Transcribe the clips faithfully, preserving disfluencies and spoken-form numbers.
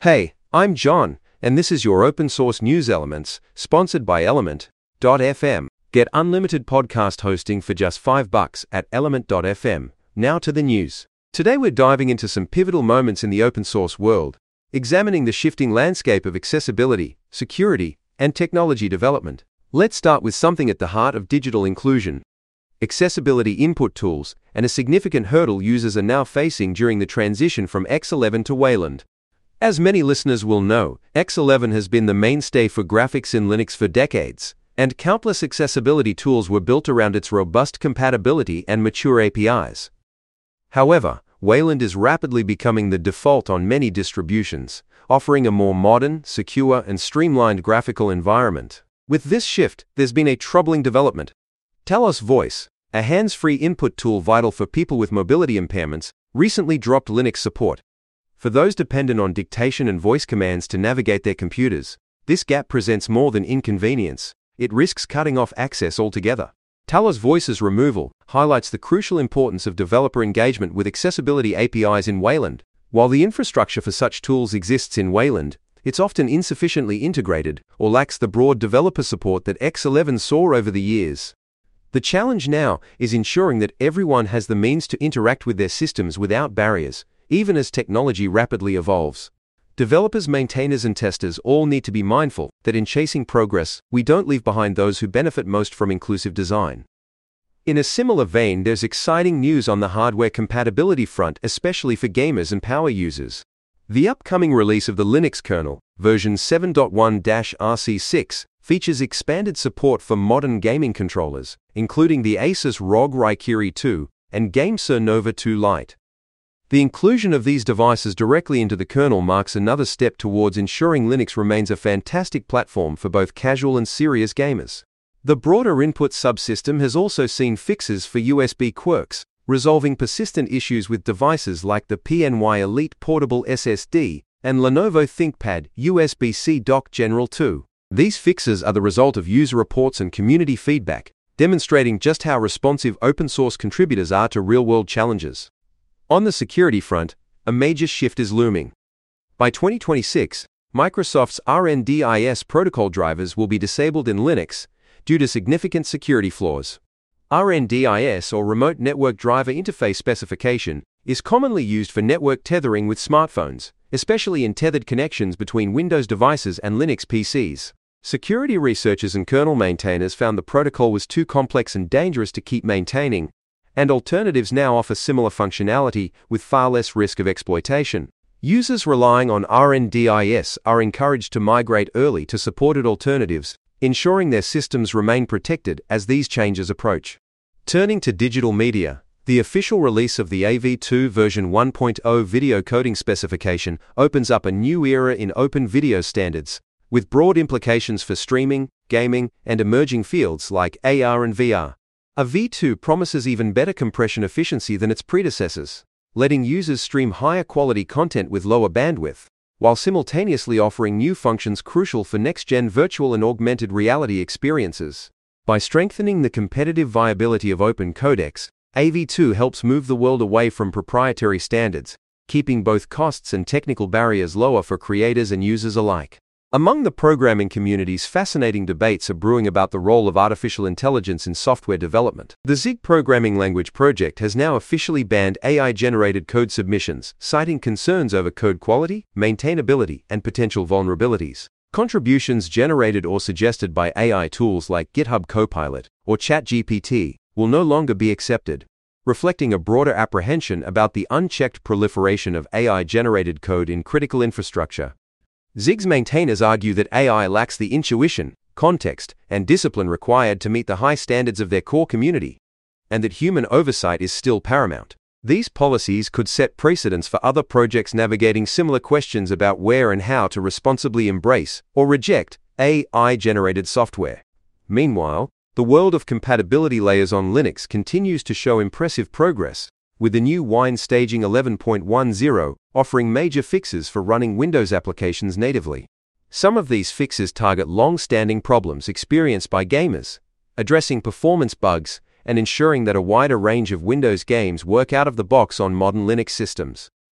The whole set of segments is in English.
Hey, I'm John, and this is your open source news elements, sponsored by Element dot f m. Get unlimited podcast hosting for just five bucks at Element dot f m. Now to the news. Today we're diving into some pivotal moments in the open source world, examining the shifting landscape of accessibility, security, and technology development. Let's start with something at the heart of digital inclusion: accessibility input tools, and a significant hurdle users are now facing during the transition from X eleven to Wayland. As many listeners will know, X eleven has been the mainstay for graphics in Linux for decades, and countless accessibility tools were built around its robust compatibility and mature A P Is. However, Wayland is rapidly becoming the default on many distributions, offering a more modern, secure, and streamlined graphical environment. With this shift, there's been a troubling development. Talos Voice, a hands-free input tool vital for people with mobility impairments, recently dropped Linux support. For those dependent on dictation and voice commands to navigate their computers, this gap presents more than inconvenience. It risks cutting off access altogether. Talos Voice's removal highlights the crucial importance of developer engagement with accessibility A P Is in Wayland. While the infrastructure for such tools exists in Wayland, it's often insufficiently integrated or lacks the broad developer support that X eleven saw over the years. The challenge now is ensuring that everyone has the means to interact with their systems without barriers, even as technology rapidly evolves. Developers, maintainers, and testers all need to be mindful that in chasing progress, we don't leave behind those who benefit most from inclusive design. In a similar vein, there's exciting news on the hardware compatibility front, especially for gamers and power users. The upcoming release of the Linux kernel, version seven point one R C six, features expanded support for modern gaming controllers, including the Asus R O G Raikiri two and GameSir Nova two Lite. The inclusion of these devices directly into the kernel marks another step towards ensuring Linux remains a fantastic platform for both casual and serious gamers. The broader input subsystem has also seen fixes for U S B quirks, resolving persistent issues with devices like the P N Y Elite Portable S S D and Lenovo ThinkPad U S B C Dock General two. These fixes are the result of user reports and community feedback, demonstrating just how responsive open-source contributors are to real-world challenges. On the security front, a major shift is looming. By twenty twenty-six, Microsoft's R N D I S protocol drivers will be disabled in Linux due to significant security flaws. R N D I S, or Remote Network Driver Interface Specification, is commonly used for network tethering with smartphones, especially in tethered connections between Windows devices and Linux P Cs. Security researchers and kernel maintainers found the protocol was too complex and dangerous to keep maintaining, and alternatives now offer similar functionality with far less risk of exploitation. Users relying on R N D I S are encouraged to migrate early to supported alternatives, ensuring their systems remain protected as these changes approach. Turning to digital media, the official release of the A V two version one point oh video coding specification opens up a new era in open video standards, with broad implications for streaming, gaming, and emerging fields like A R and V R. A V two promises even better compression efficiency than its predecessors, letting users stream higher quality content with lower bandwidth, while simultaneously offering new functions crucial for next-gen virtual and augmented reality experiences. By strengthening the competitive viability of open codecs, A V two helps move the world away from proprietary standards, keeping both costs and technical barriers lower for creators and users alike. Among the programming community's fascinating debates are brewing about the role of artificial intelligence in software development. The Zig programming language project has now officially banned A I-generated code submissions, citing concerns over code quality, maintainability, and potential vulnerabilities. Contributions generated or suggested by A I tools like GitHub Copilot or ChatGPT will no longer be accepted, reflecting a broader apprehension about the unchecked proliferation of A I-generated code in critical infrastructure. Zig's maintainers argue that A I lacks the intuition, context, and discipline required to meet the high standards of their core community, and that human oversight is still paramount. These policies could set precedents for other projects navigating similar questions about where and how to responsibly embrace or reject A I-generated software. Meanwhile, the world of compatibility layers on Linux continues to show impressive progress, with the new Wine Staging eleven point ten offering major fixes for running Windows applications natively. Some of these fixes target long-standing problems experienced by gamers, addressing performance bugs and ensuring that a wider range of Windows games work out of the box on modern Linux systems.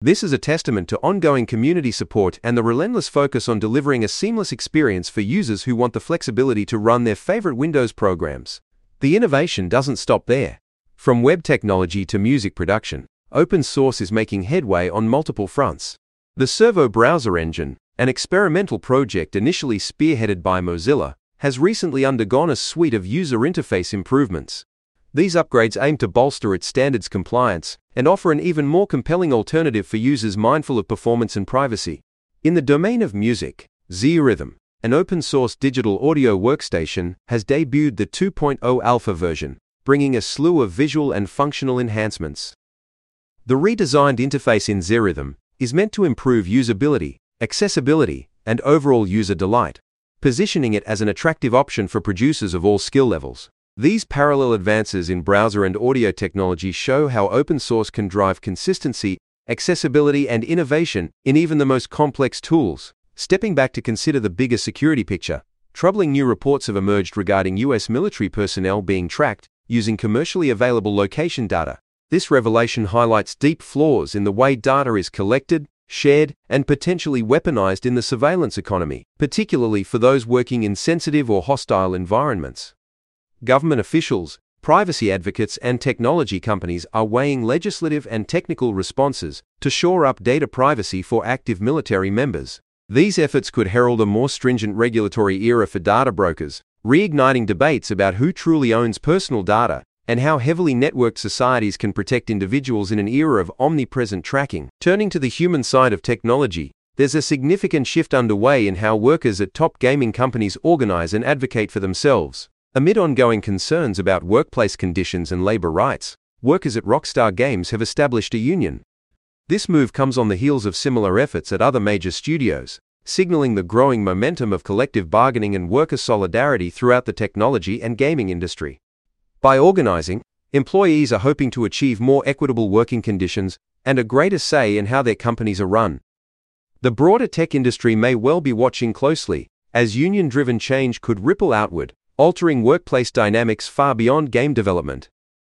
This is a testament to ongoing community support and the relentless focus on delivering a seamless experience for users who want the flexibility to run their favorite Windows programs. The innovation doesn't stop there. From web technology to music production, open source is making headway on multiple fronts. The Servo browser engine, an experimental project initially spearheaded by Mozilla, has recently undergone a suite of user interface improvements. These upgrades aim to bolster its standards compliance and offer an even more compelling alternative for users mindful of performance and privacy. In the domain of music, Zeorhythm, an open-source digital audio workstation, has debuted the two point oh alpha version, bringing a slew of visual and functional enhancements. The redesigned interface in Zeorhythm is meant to improve usability, accessibility, and overall user delight, positioning it as an attractive option for producers of all skill levels. These parallel advances in browser and audio technology show how open source can drive consistency, accessibility, and innovation in even the most complex tools. Stepping back to consider the bigger security picture, troubling new reports have emerged regarding U S military personnel being tracked using commercially available location data. This revelation highlights deep flaws in the way data is collected, shared, and potentially weaponized in the surveillance economy, particularly for those working in sensitive or hostile environments. Government officials, privacy advocates, and technology companies are weighing legislative and technical responses to shore up data privacy for active military members. These efforts could herald a more stringent regulatory era for data brokers, reigniting debates about who truly owns personal data and how heavily networked societies can protect individuals in an era of omnipresent tracking. Turning to the human side of technology, there's a significant shift underway in how workers at top gaming companies organize and advocate for themselves. Amid ongoing concerns about workplace conditions and labor rights, workers at Rockstar Games have established a union. This move comes on the heels of similar efforts at other major studios, signaling the growing momentum of collective bargaining and worker solidarity throughout the technology and gaming industry. By organizing, employees are hoping to achieve more equitable working conditions and a greater say in how their companies are run. The broader tech industry may well be watching closely, as union-driven change could ripple outward, altering workplace dynamics far beyond game development.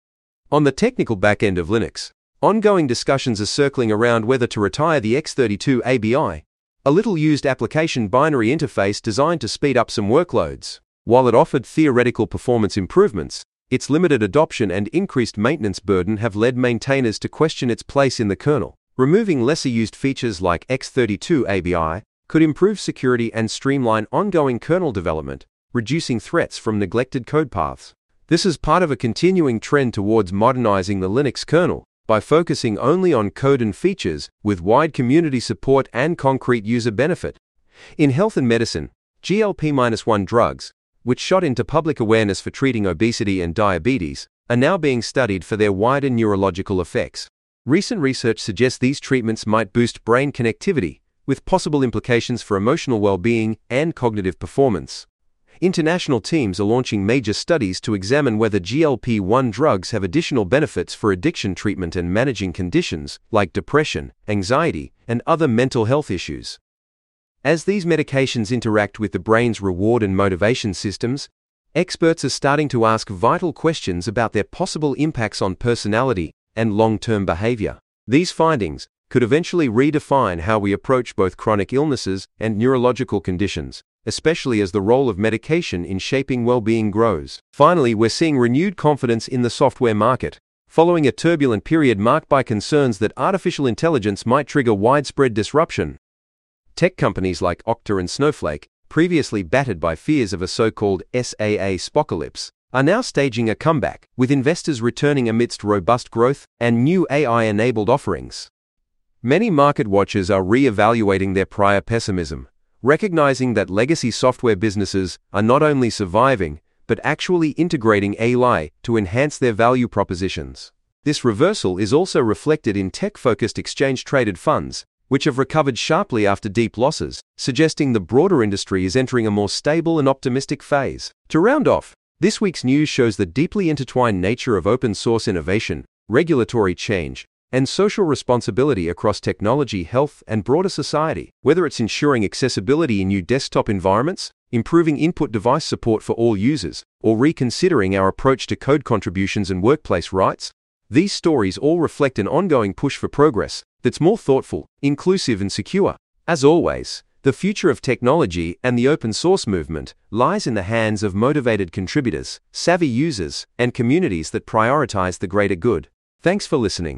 On the technical back end of Linux, ongoing discussions are circling around whether to retire the x thirty-two A B I, a little-used application binary interface designed to speed up some workloads. While it offered theoretical performance improvements, its limited adoption and increased maintenance burden have led maintainers to question its place in the kernel. Removing lesser-used features like x thirty-two A B I could improve security and streamline ongoing kernel development, reducing threats from neglected code paths. This is part of a continuing trend towards modernizing the Linux kernel by focusing only on code and features with wide community support and concrete user benefit. In health and medicine, G L P one drugs, which shot into public awareness for treating obesity and diabetes, are now being studied for their wider neurological effects. Recent research suggests these treatments might boost brain connectivity, with possible implications for emotional well-being and cognitive performance. International teams are launching major studies to examine whether G L P one drugs have additional benefits for addiction treatment and managing conditions like depression, anxiety, and other mental health issues. As these medications interact with the brain's reward and motivation systems, experts are starting to ask vital questions about their possible impacts on personality and long-term behavior. These findings could eventually redefine how we approach both chronic illnesses and neurological conditions, especially as the role of medication in shaping well-being grows. Finally, we're seeing renewed confidence in the software market, following a turbulent period marked by concerns that artificial intelligence might trigger widespread disruption. Tech companies like Okta and Snowflake, previously battered by fears of a so-called S A A spocalypse, are now staging a comeback, with investors returning amidst robust growth and new A I-enabled offerings. Many market watchers are re-evaluating their prior pessimism, recognizing that legacy software businesses are not only surviving, but actually integrating A I to enhance their value propositions. This reversal is also reflected in tech-focused exchange-traded funds, which have recovered sharply after deep losses, suggesting the broader industry is entering a more stable and optimistic phase. To round off, this week's news shows the deeply intertwined nature of open-source innovation, regulatory change, and social responsibility across technology, health, and broader society. Whether it's ensuring accessibility in new desktop environments, improving input device support for all users, or reconsidering our approach to code contributions and workplace rights, these stories all reflect an ongoing push for progress, that's more thoughtful, inclusive, and secure. As always, the future of technology and the open source movement lies in the hands of motivated contributors, savvy users, and communities that prioritize the greater good. Thanks for listening.